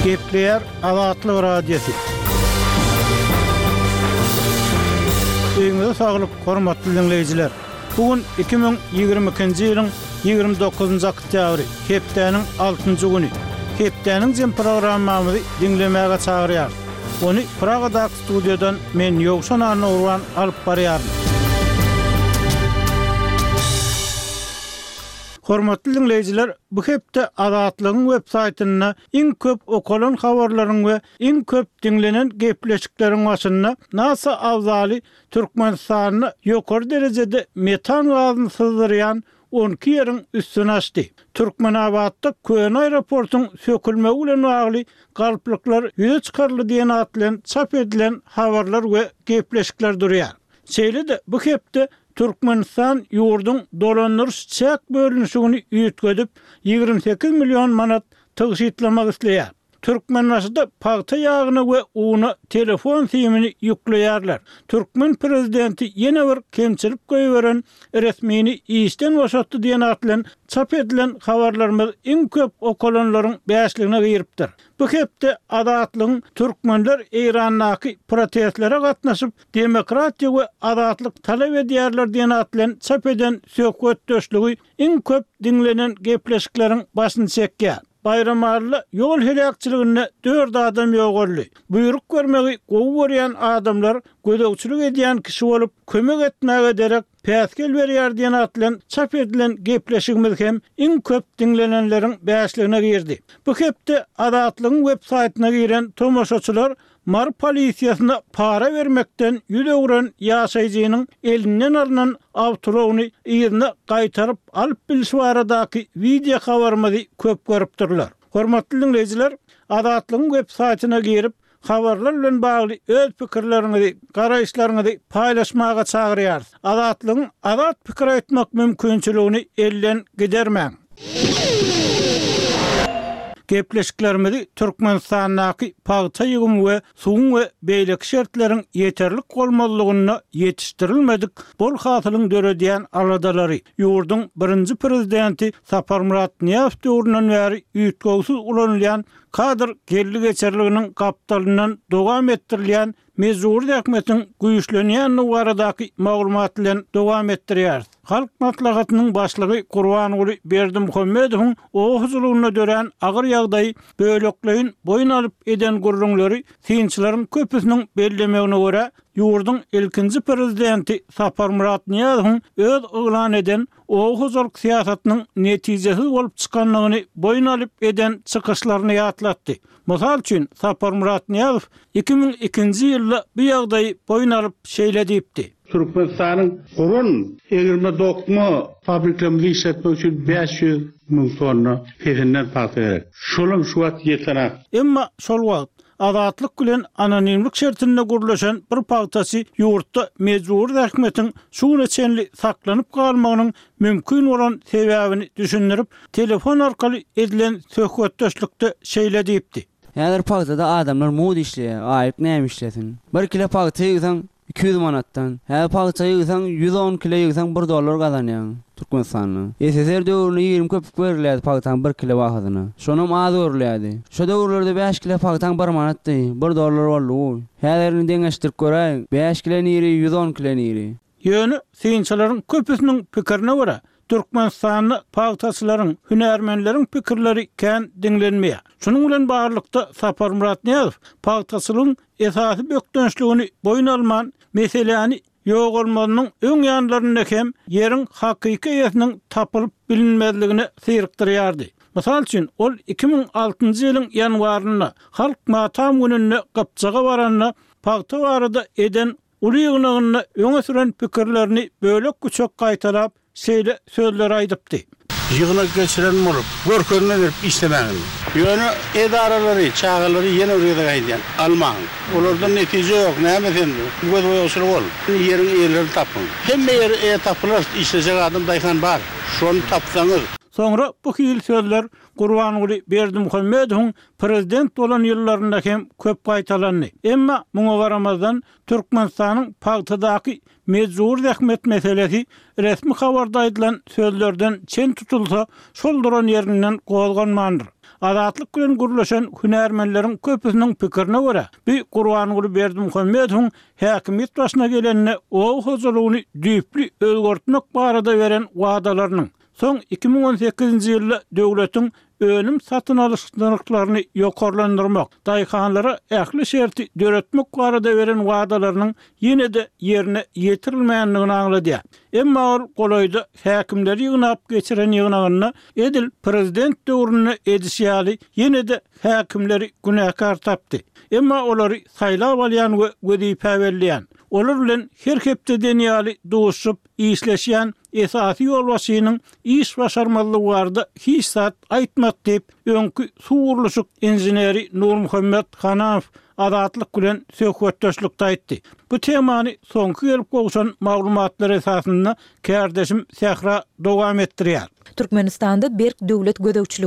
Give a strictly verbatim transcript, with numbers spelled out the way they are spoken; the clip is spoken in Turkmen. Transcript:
Gepleyer Azatlyk radiosu. Öňüňizde saglyk, hormatly dinleyijiler. Bugün iki bin ýygrimi ikinji ýylyň ýygrimi dokuzunjy oktýabry, hepdeniň altynjy güni. Hepdeniň jem programmamyzy dinlemäge çagyrýar. Onu Pragadaky studiodan men Ýowşan Anurwan alyp barýarym. Hormatly dinleyijiler, bu hepde Azatlygyň web saýtyna iň köp okulan habarlaryň we iň köp dinlenen gepleşikleriň başynda NASA awzaly Türkmenistanyny ýokary derejede metan gazyny syzdyrýan on iki ýeriň üstüne açdy. Türkmenabadda Köň aeroportuň sökülmegi bilen bagly galpliklar ýüze çykarly diýen atlan çap edilen habarlar we gepleşikler durýar. Şeýle-de bu hepde Türkmenistan ýurdun dolandyryş çek bölünüşini ýetgedip ýygrimi sekiz million manat tygyşytlamak isleýär. Türkmenistanda paýta ýagyny we uny telefon simini ýükleýärler. Türkmen prezidenti ýene bir kemçilik goýberen resmini işden boşatdy diýen atlan çap edilen habarlarymyz iň köp okulanlaryň beşligine giripdir. Bu hepde Azatlygyň türkmenler Eýrandaky protestlere gatnaşyp demokratiýa we azatlyk talap edýärler diýen atlan çap eden söhbet döşlügi iň köp dinlenen gepleşikleriň başyny çekýär. Bayramarly ýol helakçylygyna dört adam ýogarly. Buyruk görmegi gowy berýän adamlar gödökçilik edýän kişi bolup kömek etmäge derek päskel berýär diýen atlan çap edilen gepleşigimiz hem iň köp dinlenenleriň beşligine girdi. Bu hepde Azatlygyň web saýtyna giren tomoşaçylar Mar polisiýasyna para vermekden ýüdegren ýaşaýjynyň elinden alynan awtologyny ýerine gaýtaryp alyp bilýär baradaky video habarmady köp görüpdirler. Hormatly dinleyijiler, Azatlygyň web saýtyna girip habarlar bilen bagly öz pikirleriňizi, garaýşlaryňyzy paýlaşmaga çagyrýar. Azatlygyň azat pikir aýtmak mümkinçiligini elden gidermäň. Gepleşiklerimizi Türkmenistandaky paýta ýygym we suwun we beýleki şertleriň ýeterlik bolmalygyna ýetişdirilmedik bol hasylyň döredýän aladalary. Ýurdun birinji prezidenti Sapar Murat Niýazow döwründen bäri ýetgewsiz ulanýan kadr gelli geçerliginiň gapdalyndan dowam etdirilýän mezur häkmetiň güýçlenýän baradaky maglumat bilen dowam etdirýär. Halk maslahatynyň başlygy Gurbanoğlu Berdimuhammedowyň o huzurlygyna dören agyr ýagdaý böлекleýin boyun alyp eden gurrunlary synçylaryň köpüsiniň bellemegine görä ýurdun ilkinji prezidenti Sapar Murat Niýazowyň öz oglan eden o huzurlyk siýasatynyň netijesi bolup çykanlygyny boyun alyp eden çykyşlaryny ýatlatdy. Mysal üçin Sapar Murat Niýazow iki bin ikinji ýylda bu ýagdaýy boyun alyp şeýle diýipdi. Türkmenistanyň gurun ýygrimi dokuz fabrikalaryny işletmek üçin beş ýüz miň tonna pezinden paýda gerek. Şonuň şu wagt ýetenek. Emma şol wagt azatlyk bilen anonimlik şertinde gurulýan bir paýtasy ýurtda mezur häkmetiň şuňa çenli saklanyp galmagynyň mümkin bolan sebäbini düşündirip telefon arkaly edilen söhbetdeşlikde şeýle diýipdi. Ýa-da paýtada adamlar mod işleýär, aýyp näme işlesin. Bir kilo paýta ýygysan iki yüz manatdan, her paýta ýygysan yüz on kilo ýygysan bir dollar gazanýan. Türkmenistanyň. S S R döwründe ýygrimi köpük berilýär paýtaň bir kilo bahadyna. Şonum az berilýärdi. Şo döwürlerde beş kilo paýtaň bir manatdy, bir dollar boldy. Häzerini deňeşdirip göräň, beş kilo niri, yüz on kilo niri. Ýöne synçylaryň köpüsiniň pikirine görä Türkmenistanyň paýtaçylaryň, hünärmenleriň pikirleri kän dinlenmeýär. Şunuň bilen barlykda Sapar Murat Niýazow paýtaçylygyň esasy bökdönçligini boyun alman meseleni ýok bolmagynyň öň ýanlarynda hem ýeriň hakyky ýeriniň tapylyp bilinmezligini syrykdyrýardy. Mysal üçin ol iki bin altynjy ýylyň ýanwaryna halk matam gününe gapçaga baranyna paýta barada eden uly ýygnagyna öňe süren pikirlerini bölek güçek gaýtarap şeýle sözler aýdypdy. Ýygyna geçiren bolup, görkezine berip işlemäň. Ýöne edaralary, çağalary ýene ýerde gaýdýan, almaň. Olardan netije ýok, näme endi? Göz boýaşyly bol. Ýeriň ýerlerini tapyň. Hemme ýer tapylar, işlejek adam daýhan bar. Şonu tapsaňyz, Sonra bu hil sözler Gurbanuly Berdimuhammedowyň prezident bolan ýyllarynda hem köp gaýtalandy. Emma muňa garamazdan Türkmenistanyň pagtydaky mezur zähmet meselesi resmi habarda aýdylan sözlerden çen tutulsa şol duran ýerinden gozganmandyr. Azatlyk bilen gurulşan hünärmenleriň köpüsiniň pikirine görä, bir Gurbanuly Berdimuhammedowyň häkimiýet başyna gelenine o huzurlugyny düýpli özgörtmek barada beren wagdalarynyň soň iki ming on sekizinji ýylda döwletiň önüm satyn alyş narklaryny ýokarlandyrmak, daýhanlara ähli şerti döretmek barada beren wagdalarynyň ýene-de ýerine ýetirilmeýändigini aňlady. Emma ol golaýda häkimleri ýygnap geçiren ýygnagyna edil prezident döwrüne edişýäli ýene-de häkimleri günäkar tapdy. Emma olary saýlap alýan we wezipä berýän. Olar bilen her hepde denýäli duşup işleşýän esasy ýol başynyň iş başarmalylygy barada hiç zat aýtmak diýip öňkü suwurluşyk inżinieri Nurmuhammed Hanaf Azatlyk bilen söhbetdeşlikde aýtdy. Bu temany soňky gelip gowşan maglumatlar esasynda kärdeşim Sehra dowam etdirýär. Türkmenistanda berk döwlet gödäwçiligi